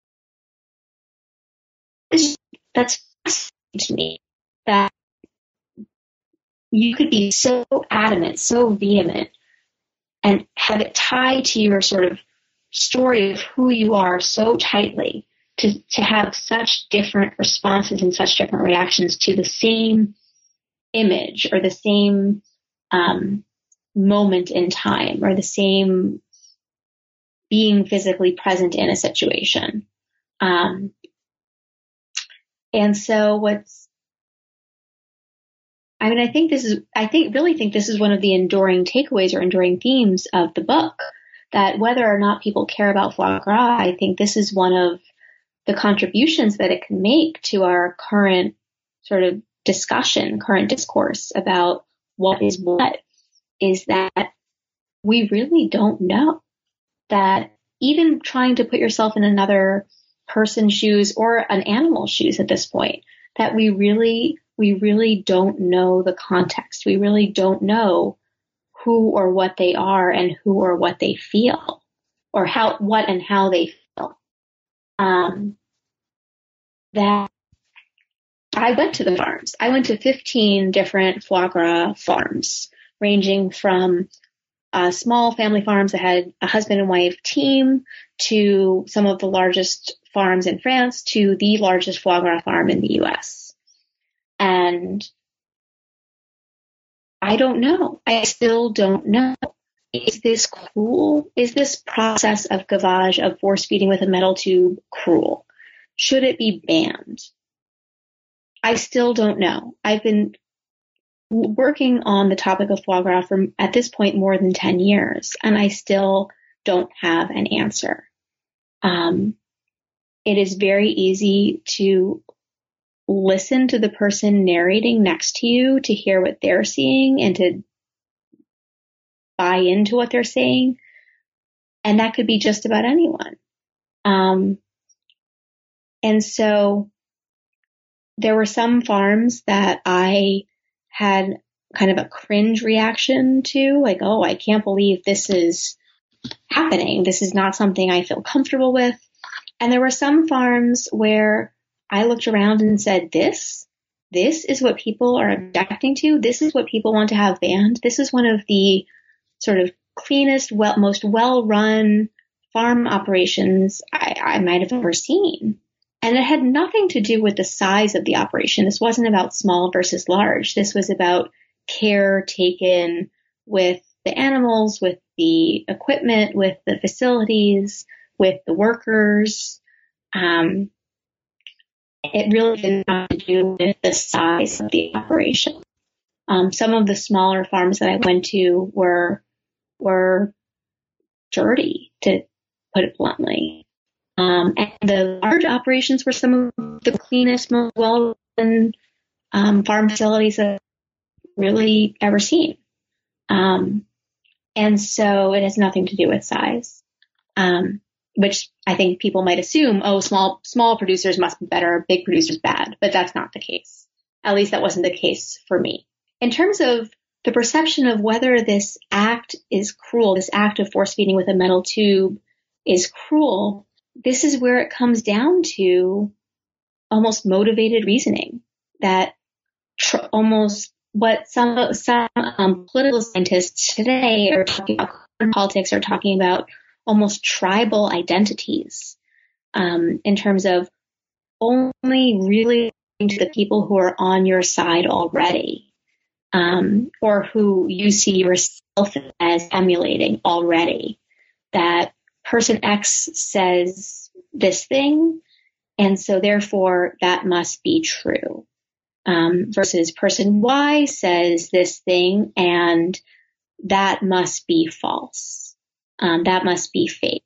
is. That's fascinating to me, that you could be so adamant, so vehement, and have it tied to your sort of story of who you are so tightly, to, to have such different responses and such different reactions to the same image or the same um, moment in time or the same being physically present in a situation. Um, and so what's, I mean, I think this is, I think, really think this is one of the enduring takeaways or enduring themes of the book, that whether or not people care about foie gras, I think this is one of the contributions that it can make to our current sort of discussion, current discourse about what is what, is that we really don't know. That even trying to put yourself in another person's shoes or an animal's shoes at this point, that we really, we really don't know the context. We really don't know who or what they are and who or what they feel, or how, what and how they feel. Um, that I went to the farms. I went to fifteen different foie gras farms, ranging from uh, small family farms that had a husband and wife team to some of the largest farms in France to the largest foie gras farm in the U S. And I don't know. I still don't know. Is this cruel? Is this process of gavage, of force feeding with a metal tube, cruel? Should it be banned? I still don't know. I've been working on the topic of foie gras for, at this point, more than ten years, and I still don't have an answer. Um, it is very easy to listen to the person narrating next to you to hear what they're seeing and to buy into what they're saying. And that could be just about anyone. Um, and so there were some farms that I had kind of a cringe reaction to, like, oh, I can't believe this is happening. This is not something I feel comfortable with. And there were some farms where I looked around and said, this, this is what people are objecting to. This is what people want to have banned. This is one of the sort of cleanest, well, most well-run farm operations I, I might have ever seen. And it had nothing to do with the size of the operation. This wasn't about small versus large. This was about care taken with the animals, with the equipment, with the facilities, with the workers. Um, it really didn't have to do with the size of the operation. Um, some of the smaller farms that I went to were were dirty, to put it bluntly. Um, and the large operations were some of the cleanest, most well-run um, farm facilities that I've really ever seen. Um, and so it has nothing to do with size, um, which I think people might assume, oh, small small producers must be better, big producers bad. But that's not the case. At least that wasn't the case for me. In terms of the perception of whether this act is cruel, this act of force feeding with a metal tube is cruel, this is where it comes down to almost motivated reasoning, that tr- almost what some some um, political scientists today are talking about, politics are talking about almost tribal identities, um, in terms of only really to the people who are on your side already, um, or who you see yourself as emulating already. That person X says this thing, and so therefore that must be true. Um, versus person Y says this thing, and that must be false. Um, that must be fake.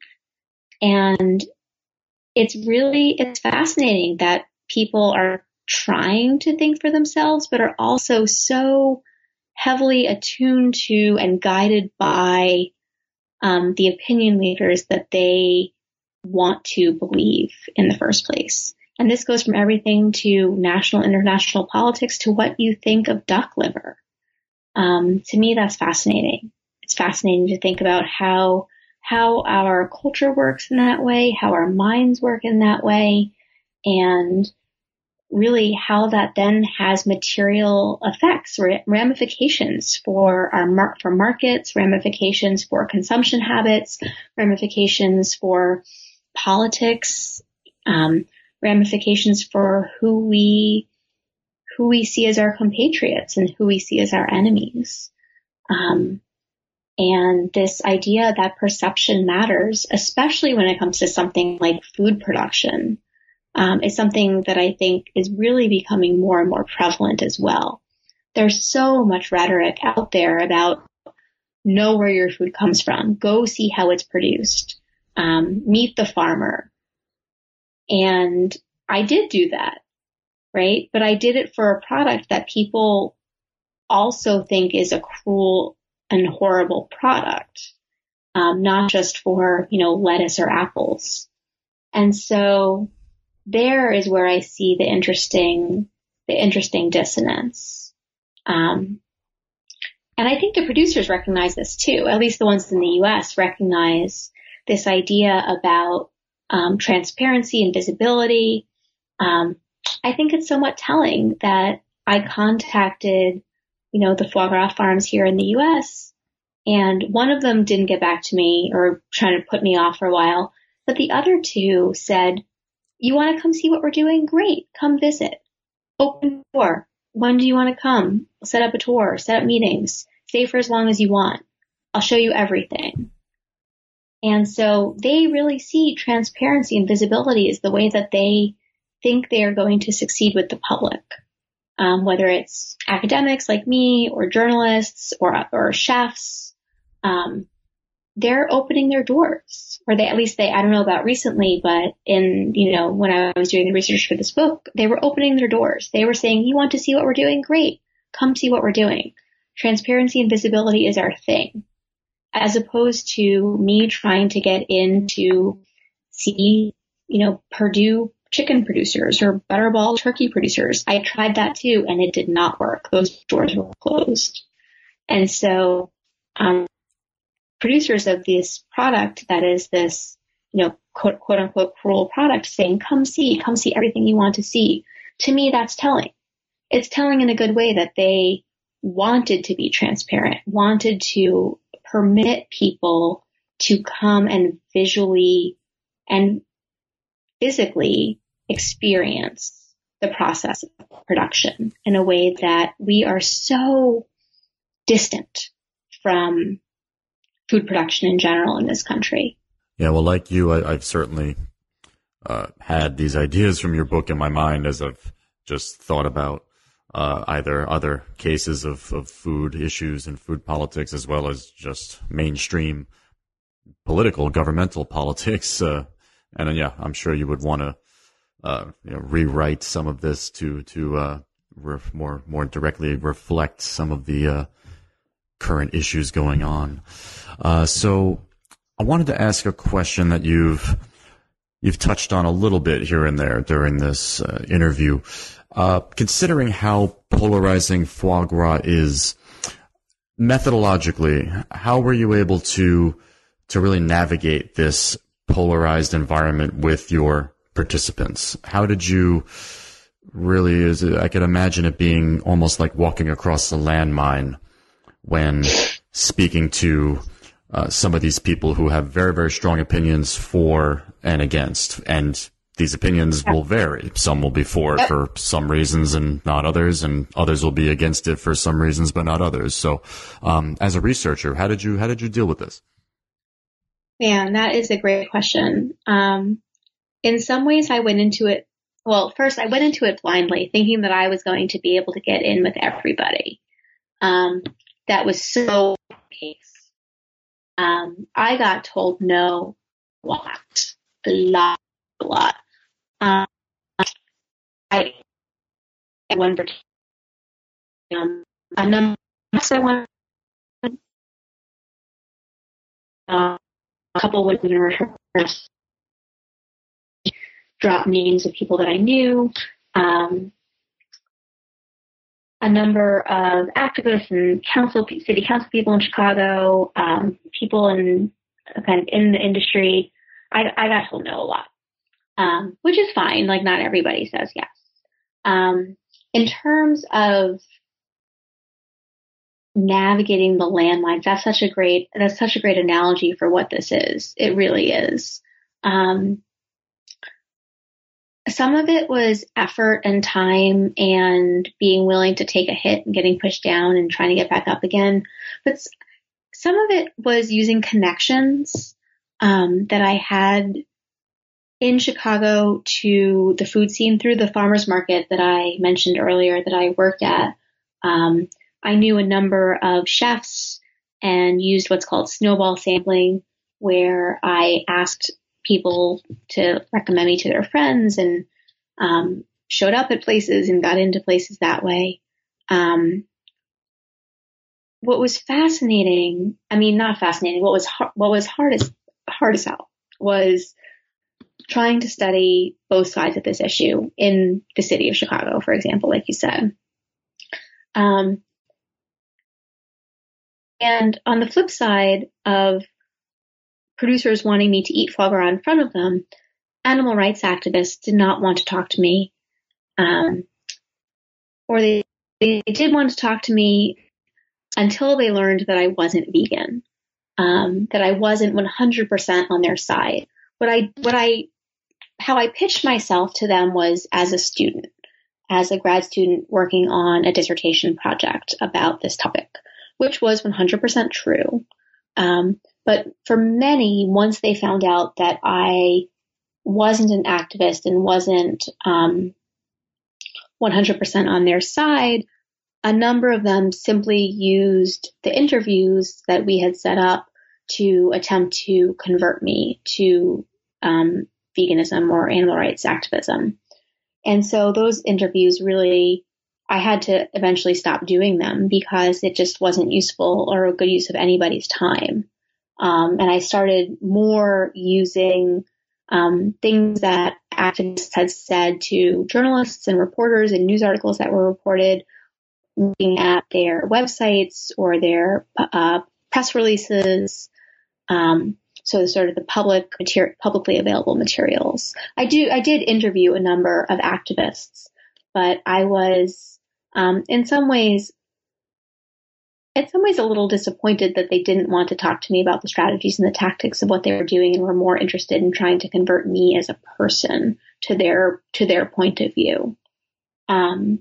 And it's really, it's fascinating that people are trying to think for themselves, but are also so heavily attuned to and guided by um, the opinion leaders that they want to believe in the first place. And this goes from everything to national, international politics to what you think of duck liver. Um, to me, that's fascinating. It's fascinating to think about how how our culture works in that way, how our minds work in that way, and really how that then has material effects, ramifications for our mar- for markets, ramifications for consumption habits, ramifications for politics, um, ramifications for who we who we see as our compatriots and who we see as our enemies. Um, and this idea that perception matters, especially when it comes to something like food production, um, is something that I think is really becoming more and more prevalent as well. There's so much rhetoric out there about know where your food comes from, go see how it's produced, um, meet the farmer. And I did do that, right? But I did it for a product that people also think is a cruel and horrible product, um, not just for, you know, lettuce or apples. And so there is where I see the interesting, the interesting dissonance. Um, and I think the producers recognize this too, at least the ones in the U S recognize this idea about um, transparency and visibility. Um, I think it's somewhat telling that I contacted, you know, the foie gras farms here in the U S, and one of them didn't get back to me or trying to put me off for a while, but the other two said, you want to come see what we're doing? Great. Come visit. Open door. When do you want to come? Set up a tour, set up meetings, stay for as long as you want. I'll show you everything. And so they really see transparency and visibility as the way that they think they are going to succeed with the public. Um, whether it's academics like me or journalists or, or chefs, um, they're opening their doors, or they, at least they, I don't know about recently, but in, you know, when I was doing the research for this book, they were opening their doors. They were saying, you want to see what we're doing? Great. Come see what we're doing. Transparency and visibility is our thing, as opposed to me trying to get in to see, you know, Purdue chicken producers or Butterball turkey producers. I tried that too, and it did not work. Those doors were closed. And so, um, producers of this product that is this, you know, quote, quote unquote cruel product saying, come see, come see everything you want to see. To me, that's telling. It's telling in a good way that they wanted to be transparent, wanted to permit people to come and visually and physically experience the process of production in a way that we are so distant from food production in general in this country. Yeah, well, like you, I, I've certainly uh, had these ideas from your book in my mind as I've just thought about uh, either other cases of, of food issues and food politics, as well as just mainstream political, governmental politics. Uh, and uh, yeah, I'm sure you would want to uh, you know, rewrite some of this to to uh, re- more more directly reflect some of the uh, current issues going on. Uh, so I wanted to ask a question that you've you've touched on a little bit here and there during this uh, interview. Uh, considering how polarizing foie gras is, methodologically, how were you able to to really navigate this polarized environment with your participants? How did you really, is it, I could imagine it being almost like walking across a landmine when speaking to uh, some of these people who have very, very strong opinions for and against. And these opinions will vary. Some will be for it for some reasons and not others, and others will be against it for some reasons but not others. So, um, as a researcher, how did you how did you deal with this? Man, that is a great question. Um, in some ways, I went into it. Well, first, I went into it blindly, thinking that I was going to be able to get in with everybody. Um, that was so the case. Um, I got told no a lot, a lot, a lot. Um, I, one particular, um, a number, I went, uh, a couple would drop names of people that I knew. Um, a number of activists and council, city council people in Chicago, um, people in kind of in the industry. I, I got told no a lot. Um, which is fine. Like, not everybody says yes. Um, in terms of navigating the landmines, that's such a great, that's such a great analogy for what this is. It really is. Um, some of it was effort and time and being willing to take a hit and getting pushed down and trying to get back up again. But some of it was using connections, um, that I had in Chicago to the food scene through the farmers market that I mentioned earlier that I worked at. Um, I knew a number of chefs and used what's called snowball sampling, where I asked people to recommend me to their friends and um, showed up at places and got into places that way. Um, what was fascinating, I mean, not fascinating, what was what was hard as hard as hell was trying to study both sides of this issue in the city of Chicago, for example, like you said. Um, and on the flip side of producers wanting me to eat foie gras in front of them, animal rights activists did not want to talk to me. Um, or they, they did want to talk to me until they learned that I wasn't vegan, um, that I wasn't one hundred percent on their side. What I, what I, how I pitched myself to them was as a student, as a grad student working on a dissertation project about this topic, which was one hundred percent true. Um, but for many, once they found out that I wasn't an activist and wasn't um, one hundred percent on their side, a number of them simply used the interviews that we had set up to attempt to convert me to um, veganism or animal rights activism. And so those interviews really, I had to eventually stop doing them because it just wasn't useful or a good use of anybody's time. Um, and I started more using um, things that activists had said to journalists and reporters in news articles that were reported, looking at their websites or their uh, press releases. Um, so sort of the public mater- publicly available materials. I do, I did interview a number of activists, but I was, um, in some ways, in some ways a little disappointed that they didn't want to talk to me about the strategies and the tactics of what they were doing and were more interested in trying to convert me as a person to their, to their point of view. Um,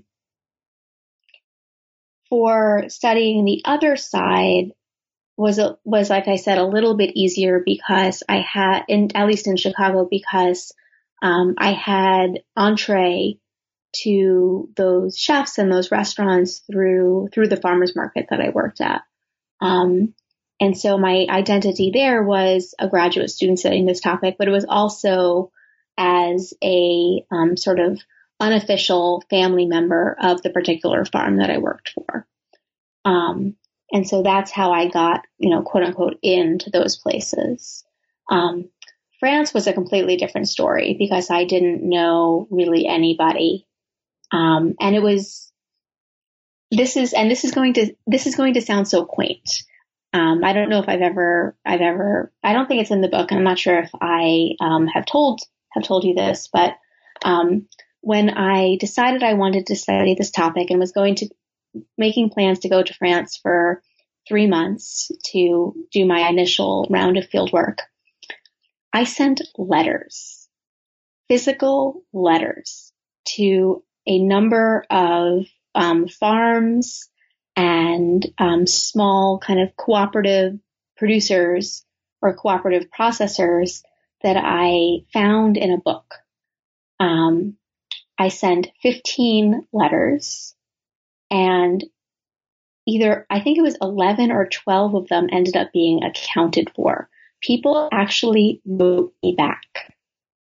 for studying the other side, was, a, was, like I said, a little bit easier because I had, in, at least in Chicago, because um, I had entree to those chefs and those restaurants through, through the farmers market that I worked at. Um, and so my identity there was a graduate student studying this topic, but it was also as a um, sort of unofficial family member of the particular farm that I worked for. Um, And so that's how I got, you know, quote unquote, into those places. Um, France was a completely different story because I didn't know really anybody. Um, and it was, this is, and this is going to, this is going to sound so quaint. Um, I don't know if I've ever, I've ever, I don't think it's in the book, and I'm not sure if I, um, have told, have told you this, but, um, when I decided I wanted to study this topic and was going to, making plans to go to France for three months to do my initial round of field work, I sent letters, physical letters, to a number of um, farms and um, small kind of cooperative producers or cooperative processors that I found in a book. Um, I sent fifteen letters, and either, I think it was eleven or twelve of them ended up being accounted for. People actually wrote me back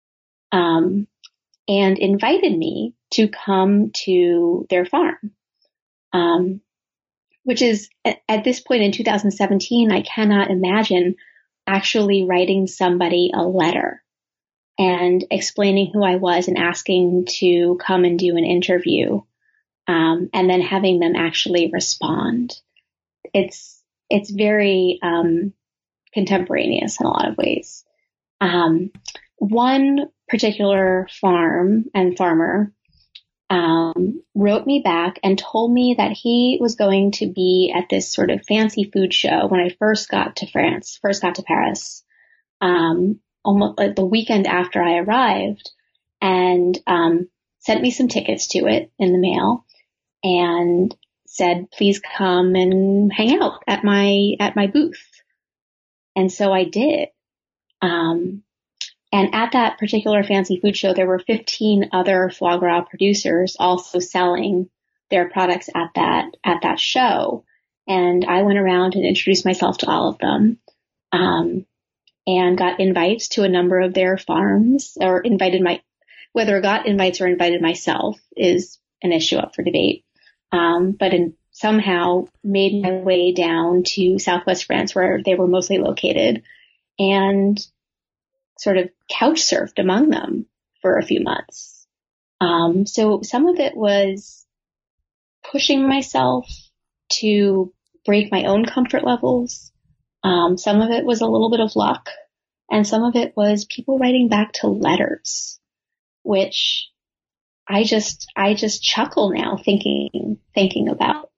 um, and invited me to come to their farm, um, which is, at, at this point in two thousand seventeen, I cannot imagine actually writing somebody a letter and explaining who I was and asking to come and do an interview. Um, and then having them actually respond. It's, it's very, um, contemporaneous in a lot of ways. Um, one particular farm and farmer, um, wrote me back and told me that he was going to be at this sort of fancy food show when I first got to France, first got to Paris, um, almost like the weekend after I arrived, and, um, sent me some tickets to it in the mail. And said, please come and hang out at my, at my booth. And so I did. Um, and at that particular fancy food show, there were fifteen other foie gras producers also selling their products at that, at that show. And I went around and introduced myself to all of them, um, and got invites to a number of their farms, or invited my, whether I got invites or invited myself is an issue up for debate. Um, but in, somehow made my way down to Southwest France, where they were mostly located, and sort of couch surfed among them for a few months. Um, so some of it was pushing myself to break my own comfort levels. Um, some of it was a little bit of luck, and some of it was people writing back to letters, which I just, I just chuckle now thinking, thinking about.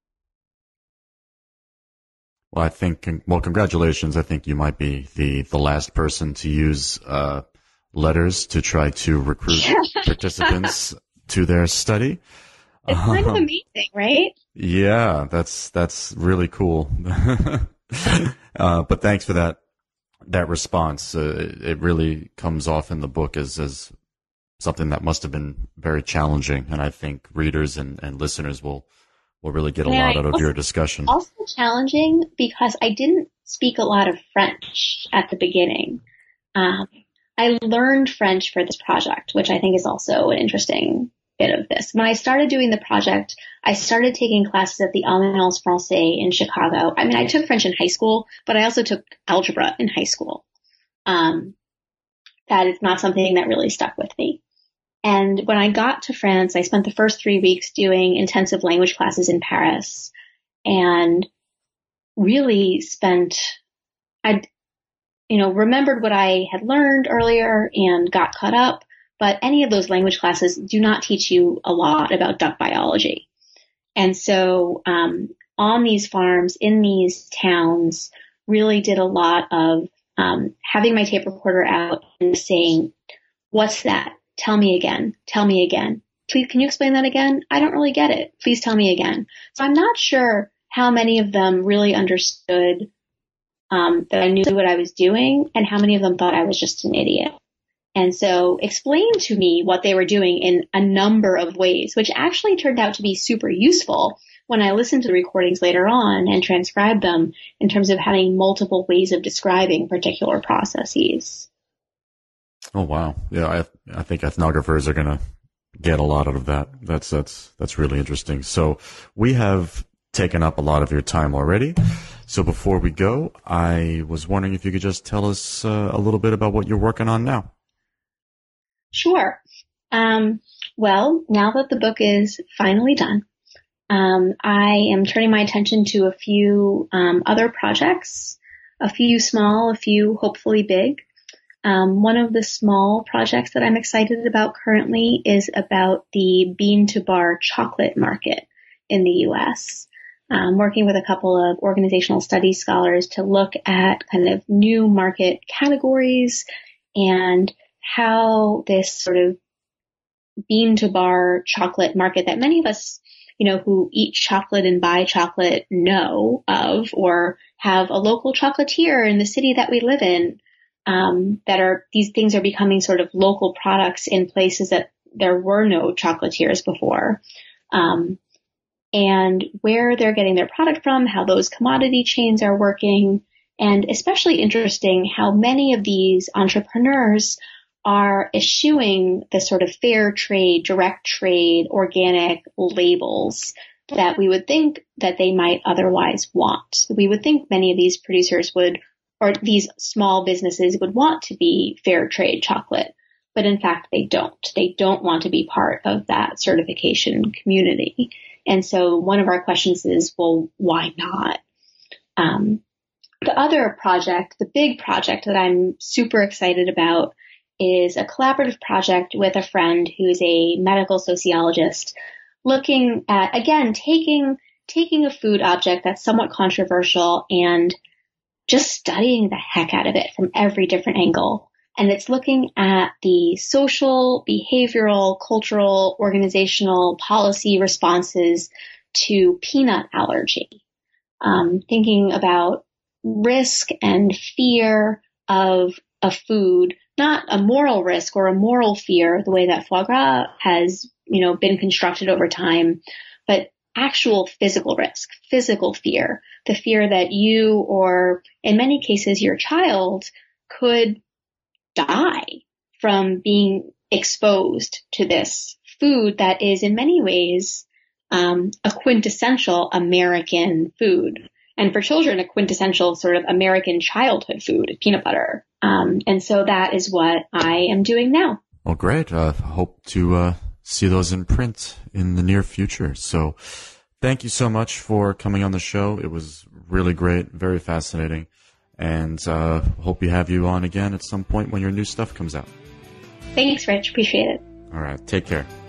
Well, I think, well, congratulations. I think you might be the, the last person to use, uh, letters to try to recruit participants to their study. It's kind of amazing, right? Yeah, that's, that's really cool. uh, but thanks for that, that response. Uh, it really comes off in the book as, as, something that must have been very challenging, and I think readers and, and listeners will will really get a yeah, lot out of also, your discussion. Also challenging because I didn't speak a lot of French at the beginning. Um, I learned French for this project, which I think is also an interesting bit of this. When I started doing the project, I started taking classes at the Alliance Française in Chicago. I mean, I took French in high school, but I also took algebra in high school. Um, that is not something that really stuck with me. And when I got to France, I spent the first three weeks doing intensive language classes in Paris and really spent, I, you know, remembered what I had learned earlier and got caught up. But any of those language classes do not teach you a lot about duck biology. And so um, on these farms, in these towns, really did a lot of um, having my tape recorder out and saying, what's that? Tell me again. Tell me again. Please, can you explain that again? I don't really get it. Please tell me again. So I'm not sure how many of them really understood um, that I knew what I was doing and how many of them thought I was just an idiot. And so explained to me what they were doing in a number of ways, which actually turned out to be super useful when I listened to the recordings later on and transcribed them in terms of having multiple ways of describing particular processes. Oh, wow. Yeah, I I think ethnographers are going to get a lot out of that. That's, that's, that's really interesting. So we have taken up a lot of your time already. So before we go, I was wondering if you could just tell us uh, a little bit about what you're working on now. Sure. Um, well, now that the book is finally done, um, I am turning my attention to a few um, other projects, a few small, a few hopefully big. Um, one of the small projects that I'm excited about currently is about the bean to bar chocolate market in the U S. I'm working with a couple of organizational studies scholars to look at kind of new market categories and how this sort of bean to bar chocolate market that many of us, you know, who eat chocolate and buy chocolate know of, or have a local chocolatier in the city that we live in, um, that are, these things are becoming sort of local products in places that there were no chocolatiers before. Um, and where they're getting their product from, how those commodity chains are working, and especially interesting how many of these entrepreneurs are eschewing the sort of fair trade, direct trade, organic labels that we would think that they might otherwise want. We would think many of these producers would, or these small businesses would want to be fair trade chocolate, but in fact they don't. They don't want to be part of that certification community. And so one of our questions is, well, why not? Um, the other project, the big project that I'm super excited about, is a collaborative project with a friend who's a medical sociologist, looking at, again, taking taking a food object that's somewhat controversial and just studying the heck out of it from every different angle. And it's looking at the social, behavioral, cultural, organizational, policy responses to peanut allergy. Um, thinking about risk and fear of a food, not a moral risk or a moral fear, the way that foie gras has, you know, been constructed over time, but actual physical risk, physical fear, the fear that you, or in many cases your child, could die from being exposed to this food that is in many ways um, a quintessential American food. And for children, a quintessential sort of American childhood food, peanut butter. Um, and so that is what I am doing now. Well, great. I uh, hope to uh, see those in print in the near future. So thank you so much for coming on the show. It was really great, very fascinating. And uh, hope we have you on again at some point when your new stuff comes out. Thanks, Rich. Appreciate it. All right. Take care.